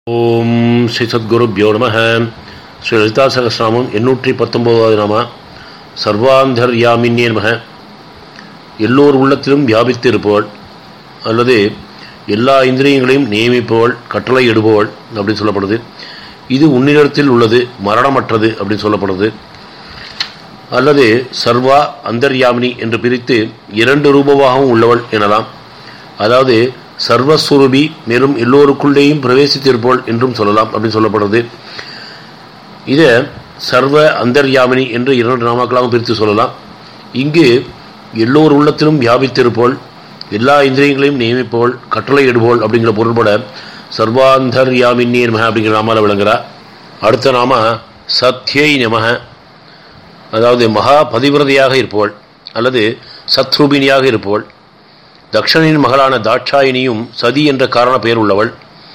ஓம் ஸ்ரீ சத்குருப்யோ நம. ஸ்ரீ லலிதா சகஸ்ரநாமம் 819வது நாம. சர்வாந்தர்யாமின்யே நம. எல்லோர் உள்ளத்திலும் வியாபித்து இருப்பவள் அல்லது எல்லா இந்திரியங்களையும் நியமிப்பவள், கட்டளை இடுபவள் அப்படின்னு சொல்லப்படுது. இது உன்னிடத்தில் உள்ளது, மரணமற்றது அப்படின்னு சொல்லப்படுது. அல்லது சர்வா அந்தர்யாமினி என்று பிரித்து 2 ரூபமாகவும் உள்ளவள் எனலாம். அதாவது சர்வஸ்வரூபி, மேலும் எல்லோருக்குள்ளேயும் பிரவேசித்திருப்போள் என்றும் சொல்லலாம் அப்படின்னு சொல்லப்படுறது. இதை சர்வ அந்தர்யாமினி என்று 2 நாமாக்களாகவும் பிரித்து சொல்லலாம். இங்கு எல்லோர் உள்ளத்திலும் வியாபித்திருப்போள், எல்லா இந்திரியங்களையும் நியமிப்பவள், கட்டளை இடுபோள் அப்படிங்கிற பொருள்பட சர்வாந்தர்யாமின்யே நம அப்படிங்கிற நாமால விளங்குறா. அடுத்த நாம சத்யை நம. அதாவது மகா பதிவிரதையாக இருப்பவள் அல்லது சத்ரூபினியாக இருப்பவள். தக்ஷனின் மகளான தாட்சாயினியும் சதி என்ற காரண பெயர் உள்ளவள்.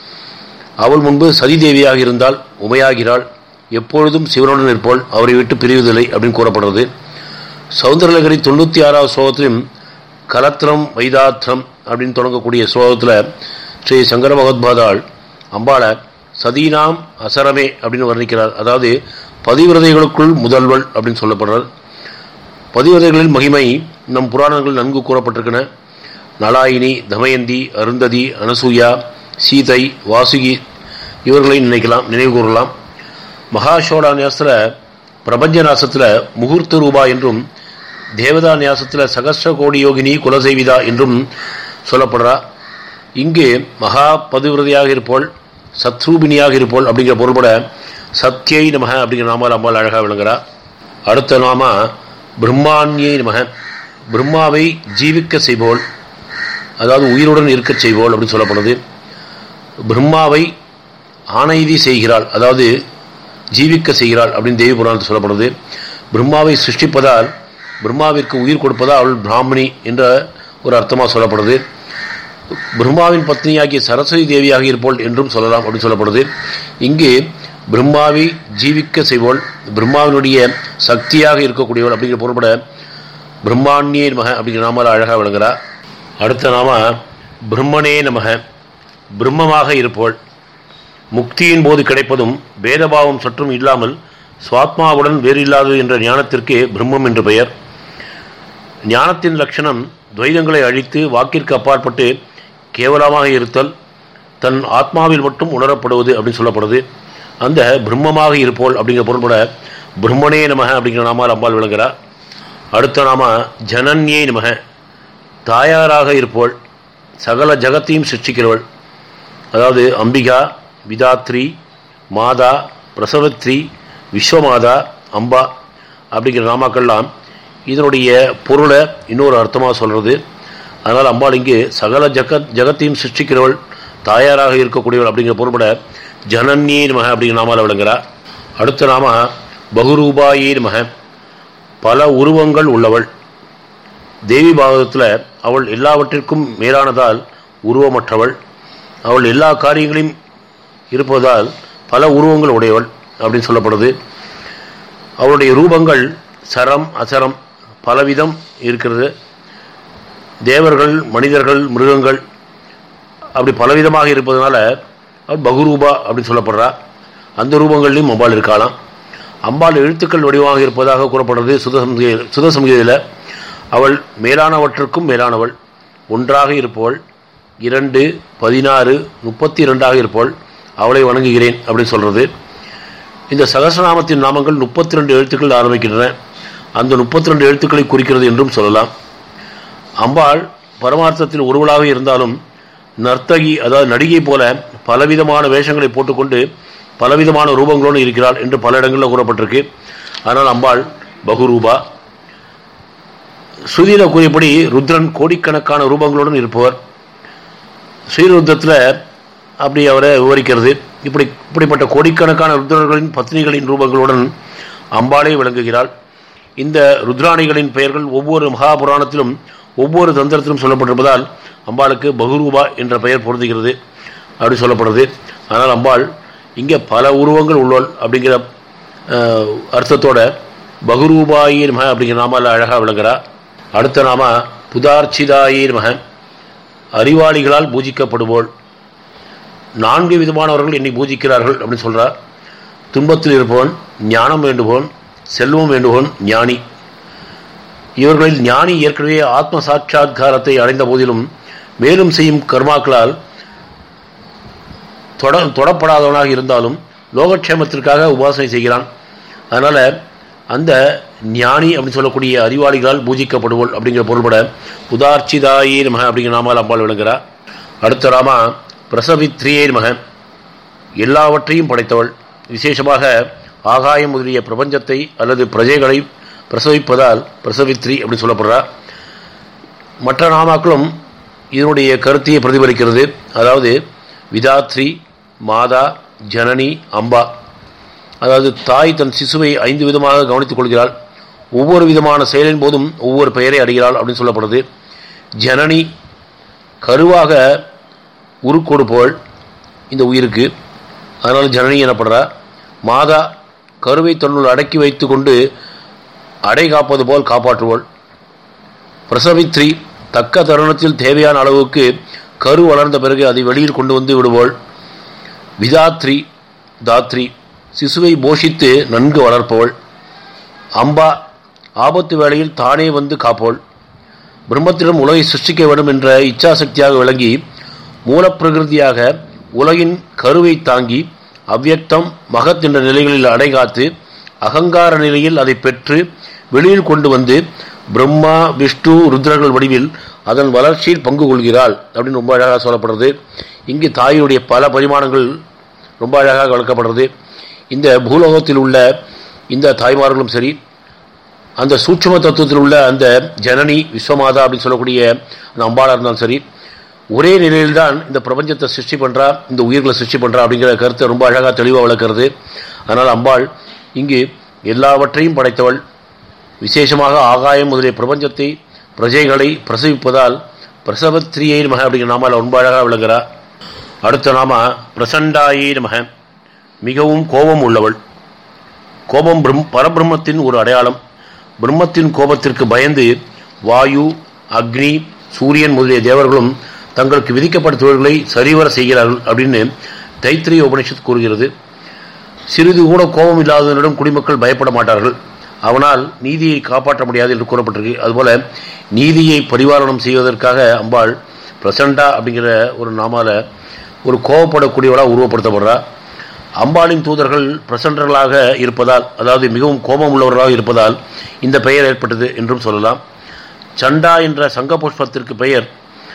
அவள் முன்பு சதி தேவியாக இருந்தால் உமையாகிறாள். எப்பொழுதும் சிவனுடன் இருப்போள், அவரை விட்டு பிரிவதில்லை அப்படின்னு கூறப்படுறது. சௌந்தரலகரி 96வது ஸ்லோகத்திலும் கலத்திரம் வைதாத்திரம் அப்படின்னு தொடங்கக்கூடிய ஸ்லோகத்தில் ஸ்ரீ சங்கர பகவத்பாதாள் அம்பாளை சதீனாம் அசரமே அப்படின்னு வர்ணிக்கிறார். அதாவது பதிவிரதைகளுக்குள் முதல்வள் அப்படின்னு சொல்லப்படுறார். பதிவிரதைகளின் மகிமை நம் புராணங்கள் நன்கு கூறப்பட்டிருக்கின்றன. நலாயினி, தமயந்தி, அருந்ததி, அனசூயா, சீதை, வாசுகி இவர்களை நினைவு கூறலாம். மகாஷோடா நியாசத்தில் பிரபஞ்ச நாசத்தில் முகூர்த்த ரூபா என்றும், தேவதா நியாசத்தில் சகஸ்ர கோடி யோகினி குலசேவிதா என்றும் சொல்லப்படுறா. இங்கு மகா பதிவிரதையாக இருப்போள், சத்ரூபினியாக இருப்போள் அப்படிங்கிற பொருள்பட சத்யை நமக அப்படிங்கிற நாமால் அம்பாள் அழகாக விளங்குறா. அடுத்த நாம பிரம்மாண்யை நமக. பிரம்மாவை ஜீவிக்க செய்வோள், அதாவது உயிருடன் இருக்க செய்வோள் அப்படின்னு சொல்லப்படுது. பிரம்மாவை ஆணைதி செய்கிறாள், அதாவது ஜீவிக்க செய்கிறாள் அப்படின்னு தேவி புராணத்தில் சொல்லப்படுது. பிரம்மாவை சிருஷ்டிப்பதால், பிரம்மாவிற்கு உயிர் கொடுப்பதால் அவள் பிராமணி என்ற ஒரு அர்த்தமாக சொல்லப்படுது. பிரம்மாவின் பத்னியாகிய சரஸ்வதி தேவியாக இருப்போள் என்றும் சொல்லலாம் அப்படின்னு சொல்லப்படுது. இங்கு பிரம்மாவை ஜீவிக்க செய்வோள், பிரம்மாவினுடைய சக்தியாக இருக்கக்கூடியவள் அப்படிங்கிற பொருள்பட பிரம்மாண்யே நமக அப்படிங்கிற நாமால் அழகாக விளங்குறா. அடுத்த நாம பிரம்மனே நமக. பிரம்மமாக இருப்போள், முக்தியின் போது கிடைப்பதும் பேதபாவம் சற்றும் இல்லாமல் சுவாத்மாவுடன் வேறு இல்லாதது என்ற ஞானத்திற்கு பிரம்மம் என்று பெயர். ஞானத்தின் லட்சணம் துவைதங்களை அழித்து வாக்கிற்கு அப்பாற்பட்டு கேவலமாக இருத்தல், தன் ஆத்மாவில் மட்டும் உணரப்படுவது அப்படின்னு சொல்லப்படுது. அந்த பிரம்மமாக இருப்போள் அப்படிங்கிற பொருள்பட பிரம்மனே நமக அப்படிங்கிற நாமால் அம்பாள் விளங்குறா. அடுத்த நாம ஜனன்யே நமக. தாயாராக இருப்போள், சகல ஜகத்தையும் சிருஷ்டிக்கிறவள். அதாவது அம்பிகா, விதாத்ரி, மாதா, பிரசவத்ரி, விஸ்வமாதா, அம்பா அப்படிங்கிற நாமாக்கள்லாம் இதனுடைய பொருளை இன்னொரு அர்த்தமாக சொல்கிறது. அதனால் அம்பாள் இங்கு சகல ஜகத்தையும் சிருஷ்டிக்கிறவள், தாயாராக இருக்கக்கூடியவள் அப்படிங்கிற பொருள்பட ஜனன்யே நமக அப்படிங்கிற நாமால் விளங்குறா. அடுத்த நாம பகுரூபாயே நமக. பல உருவங்கள் உள்ளவள். தேவி பாகவதத்தில் அவள் எல்லாவற்றிற்கும் மேலானதால் உருவமற்றவள். அவள் எல்லா காரியங்களையும் இருப்பதால் பல உருவங்கள் உடையவள் அப்படின்னு சொல்லப்படுது. அவளுடைய ரூபங்கள் சரம் அசரம் பலவிதம் இருக்கிறது. தேவர்கள், மனிதர்கள், மிருகங்கள் அப்படி பலவிதமாக இருப்பதனால அவள் பகுரூபா அப்படின்னு சொல்லப்படுறா. அந்த ரூபங்கள்லையும் அம்பாள் இருக்கலாம். அம்பாள் எழுத்துக்கள் வடிவமாக இருப்பதாக கூறப்படுறது சுதசம்ஹிதையில். அவள் மேலானவற்றுக்கும் மேலானவள், ஒன்றாக இருப்பவள், 2, 16, 32 இருப்பவள், அவளை வணங்குகிறேன் அப்படின்னு சொல்கிறது. இந்த சகஸ்ரநாமத்தின் நாமங்கள் 32 எழுத்துக்கள் ஆரம்பிக்கின்றன. அந்த 32 எழுத்துக்களை குறிக்கிறது என்றும் சொல்லலாம். அம்பாள் பரமார்த்தத்தில் ஒருவளாக இருந்தாலும் நர்த்தகி, அதாவது நடிகை போல பலவிதமான வேஷங்களை போட்டுக்கொண்டு பலவிதமான ரூபங்களோடு இருக்கிறாள் என்று பல இடங்களில் கூறப்பட்டிருக்கு. ஆனால் அம்பாள் பகுரூபா. ஸ்ருதியில் கூறியபடி ருத்ரன் கோடிக்கணக்கான ரூபங்களுடன் இருப்பவர். ஸ்ரீருத்ரத்தில் அப்படி அவரை விவரிக்கிறது. இப்படிப்பட்ட கோடிக்கணக்கான ருத்ரர்களின் பத்னிகளின் ரூபங்களுடன் அம்பாளே விளங்குகிறாள். இந்த ருத்ராணிகளின் பெயர்கள் ஒவ்வொரு மகாபுராணத்திலும் ஒவ்வொரு தந்திரத்திலும் சொல்லப்பட்டிருப்பதால் அம்பாளுக்கு பகுரூபா என்ற பெயர் பொருந்துகிறது அப்படி சொல்லப்படுது. ஆனால் அம்பாள் இங்கே பல உருவங்கள் உள்ளோள் அப்படிங்கிற அர்த்தத்தோட பகுரூபாயே நமக அப்படிங்கிற நாமால் அழகாக விளங்குறா. அடுத்த நாம புதார்ச்சிதாயே நமக. அறிவாளிகளால் பூஜிக்கப்படுவோள். 4 விதமானவர்கள் என்னை பூஜிக்கிறார்கள் அப்படின்னு சொல்கிறார். துன்பத்தில் இருப்பவன், ஞானம் வேண்டுபவன், செல்வம் வேண்டுபவன், ஞானி. இவர்களில் ஞானி ஏற்கனவே ஆத்ம சாட்சாத்காரத்தை அடைந்த போதிலும் மேலும் செய்யும் கர்மாக்களால் தொடப்படாதவனாக இருந்தாலும் லோகக்ஷேமத்திற்காக உபாசனை செய்கிறான். அதனால் அந்த ஞானி அப்படின்னு சொல்லக்கூடிய அறிவாளிகளால் பூஜிக்கப்படுவோள் அப்படிங்கிற பொருள்பட உதார்ச்சிதாயே நமக அப்படிங்கிற நாமால் அம்பாள் விளங்குகிறார். அடுத்த ராமா பிரசவித்ரியே நமக, எல்லாவற்றையும் படைத்தவள். விசேஷமாக ஆகாயம் முதலிய பிரபஞ்சத்தை அல்லது பிரஜைகளை பிரசவிப்பதால் பிரசவித்ரி அப்படின்னு சொல்லப்படுறார். மற்ற நாமாக்களும் இதனுடைய கருத்தையை பிரதிபலிக்கிறது. அதாவது விதாத்ரி, மாதா, ஜனனி, அம்பா. அதாவது தாய் தன் சிசுவை 5 விதமாக கவனித்துக் கொள்கிறாள். ஒவ்வொரு விதமான செயலின் போதும் ஒவ்வொரு பெயரை அடைகிறாள் அப்படின்னு சொல்லப்படுது. ஜனனி கருவாக உருக்கொடுப்பவள் இந்த உயிருக்கு, அதனால் ஜனனி எனப்படுறார். மாதா கருவை தன்னுள் அடக்கி வைத்து கொண்டு அடை காப்பது போல் காப்பாற்றுவோள். பிரசவித்ரி தக்க தருணத்தில் தேவையான அளவுக்கு கரு வளர்ந்த பிறகு அதை வெளியில் கொண்டு வந்து விடுவோள். விதாத்ரி தாத்ரி சிசுவை போஷித்து நன்கு வளர்ப்பவள். அம்பா ஆபத்து வேளையில் தானே வந்து காப்போள். பிரம்மத்திடம் உலகை சிருஷ்டிக்க வேண்டும் என்ற இச்சாசக்தியாக விளங்கி மூலப்பிரகிருதியாக உலகின் கருவை தாங்கி அவ்யக்தம் மகத் என்ற நிலைகளில் அடைகாத்து அகங்கார நிலையில் அதை பெற்று வெளியில் கொண்டு வந்து பிரம்மா, விஷ்ணு, ருத்ரர்கள் வடிவில் அதன் வளர்ச்சியில் பங்கு கொள்கிறாள் அப்படின்னு ரொம்ப அழகாக சொல்லப்படுறது. இங்கு தாயினுடைய பல பரிமாணங்கள் ரொம்ப அழகாக விளக்கப்படுறது. இந்த பூலோகத்தில் உள்ள இந்த தாய்மார்களும் சரி, அந்த சூட்சும தத்துவத்தில் உள்ள அந்த ஜனனி விஸ்வமாதா அப்படின்னு சொல்லக்கூடிய அந்த அம்பாளாக இருந்தாலும் சரி, ஒரே நிலையில்தான் இந்த பிரபஞ்சத்தை சிருஷ்டி பண்ணுறா, இந்த உயிர்களை சிருஷ்டி பண்ணுறா அப்படிங்கிற கருத்தை ரொம்ப அழகாக தெளிவாக விளக்கிறது. அதனால் அம்பாள் இங்கு எல்லாவற்றையும் படைத்தவள். விசேஷமாக ஆகாயம் முதலிய பிரபஞ்சத்தை பிரஜைகளை பிரசவிப்பதால் பிரசவத்ரியை நமக அப்படிங்கிற நாமால் ரொம்ப அழகாக விளங்குகிறார். அடுத்த நாம பிரசண்டாயே நமக, மிகவும் கோபம் உள்ளவள். கோபம் பரபிரம்மத்தின் ஒரு அடையாளம். பிரம்மத்தின் கோபத்திற்கு பயந்து வாயு, அக்னி, சூரியன் முதலிய தேவர்களும் தங்களுக்கு விதிக்கப்பட்ட தொழில்களை சரிவர செய்கிறார்கள் அப்படின்னு தைத்திரிய உபனிஷத் கூறுகிறது. சிறிது கூட கோபம் இல்லாதவனிடம் குடிமக்கள் பயப்பட மாட்டார்கள். அவனால் நீதியை காப்பாற்ற முடியாது என்று கூறப்பட்டிருக்கு. அதுபோல நீதியை பரிபாலனம் செய்வதற்காக அம்பாள் பிரசண்டா அப்படிங்கிற ஒரு நாமால ஒரு கோபப்படக்கூடியவளாக உருவப்படுத்தப்படுறார். அம்பாளின் தூதர்கள் பிரசண்டர்களாக இருப்பதால், அதாவது மிகவும் கோபம் உள்ளவர்களாக இருப்பதால் இந்த பெயர் ஏற்பட்டது என்றும் சொல்லலாம். சண்டா என்ற சங்க புஷ்பத்திற்கு பெயர்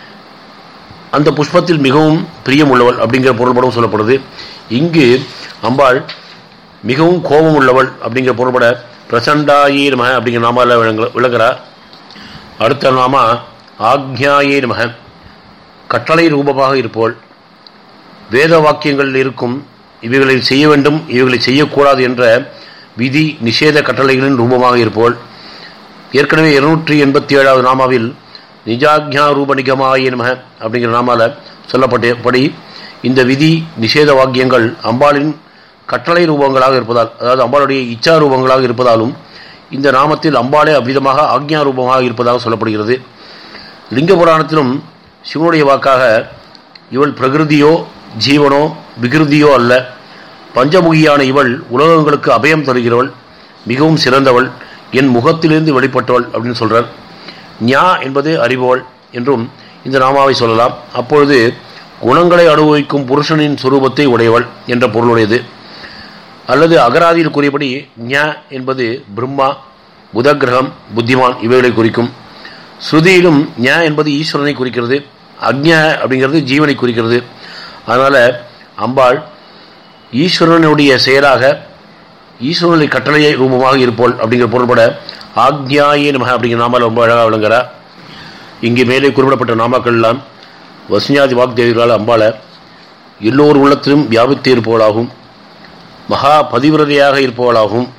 அந்த புஷ்பத்தில் மிகவும் பிரியம் உள்ளவள் அப்படிங்கிற பொருள்படம் சொல்லப்படுது. இங்கு அம்பாள் மிகவும் கோபம் உள்ளவள் அப்படிங்கிற பொருள்பட பிரசண்டாயே நமக அப்படிங்கிற நாமால விளங்குகிறார். அடுத்த நாம ஆக்ஞாயே நமக, கட்டளை ரூபமாக இருப்பவள். வேத வாக்கியங்களில் இருக்கும் இவைகளை செய்ய வேண்டும், இவைகளை செய்யக்கூடாது என்ற விதி நிஷேத கட்டளைகளின் ரூபமாக இருப்பவள். ஏற்கனவே 287வது நாமாவில் நிஜாக்ஞா ரூப நிகமாயே நமக அப்படிங்கிற நாமால சொல்லப்பட்டபடி இந்த விதி நிஷேத வாக்கியங்கள் அம்பாளின் கட்டளை ரூபங்களாக இருப்பதால், அதாவது அம்பாளுடைய இச்சா ரூபங்களாக இருப்பதாலும் இந்த நாமத்தில் அம்பாளே அவ்விதமாக ஆக்ஞா ரூபமாக இருப்பதாக சொல்லப்படுகிறது. லிங்க புராணத்திலும் சிவனுடைய வாக்காக இவள் பிரகிருதியோ ஜீவனோ விகிருதியோ அல்ல, பஞ்சமுகியான இவள் உலகங்களுக்கு அபயம் தருகிறவள், மிகவும் சிறந்தவள், என் முகத்திலிருந்து வெளிப்பட்டவள் அப்படின்னு சொல்றார். ஞா என்பது அறிபவள் என்றும் இந்த நாமாவை சொல்லலாம். அப்பொழுது குணங்களை அனுபவிக்கும் புருஷனின் சுரூபத்தை உடையவள் என்ற பொருளுடையது. அல்லது அகராதியில் கூறியபடி ஞ என்பது பிரம்மா, புதகிரகம், புத்திமான் இவைகளை குறிக்கும். ஸ்ருதியிலும் ஞ என்பது ஈஸ்வரனை குறிக்கிறது, அக்ஞ அப்படிங்கிறது ஜீவனை குறிக்கிறது. அதனால் அம்பாள் ஈஸ்வரனுடைய செயலாக ஈஸ்வரனுடைய கட்டளையை ரூபமாக இருப்போள் அப்படிங்கிற பொருள்பட ஆக்ஞாயே நமக அப்படிங்கிற நாமால் ரொம்ப அழகாக விளங்குகிறார். இங்கே மேலே குறிப்பிடப்பட்ட நாமாக்கள் எல்லாம் வசுஞாதி வாக்தேவிகளால் அம்பாளை எல்லோர் உள்ளத்திலும் வியாபித்து இருப்பவளாகவும், மகா பதிவிரதையாக இருப்பவளாகவும்,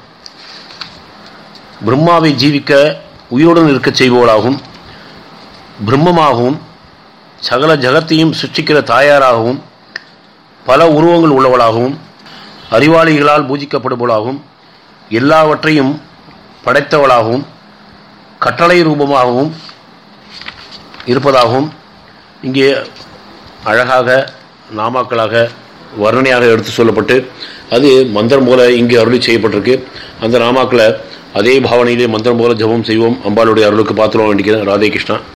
பிரம்மாவை ஜீவிக்க உயிருடன் இருக்கச் செய்பவளாகவும், பிரம்மமாகவும், சகல ஜகத்தையும் சிருஷ்டிக்கிற தாயாராகவும், பல உருவங்கள் உள்ளவளாகவும், அறிவாளிகளால் பூஜிக்கப்படுபவளாகவும், எல்லாவற்றையும் படைத்தவளாகவும், கட்டளை ரூபமாகவும் இருப்பதாகவும் இங்கே அழகாக நாமாக்களாக வர்ணனையாக எடுத்து சொல்லப்பட்டு அது மந்திரம் போல இங்கு அருளி செய்யப்பட்டிருக்கு. அந்த நாமாக்களை அதே பாவனையிலே மந்திரம் போல ஜபம் செய்வோம். அம்பாளுடைய அருளுக்கு பாத்திரம் வேண்டிக்கிறேன். ராதே கிருஷ்ணா.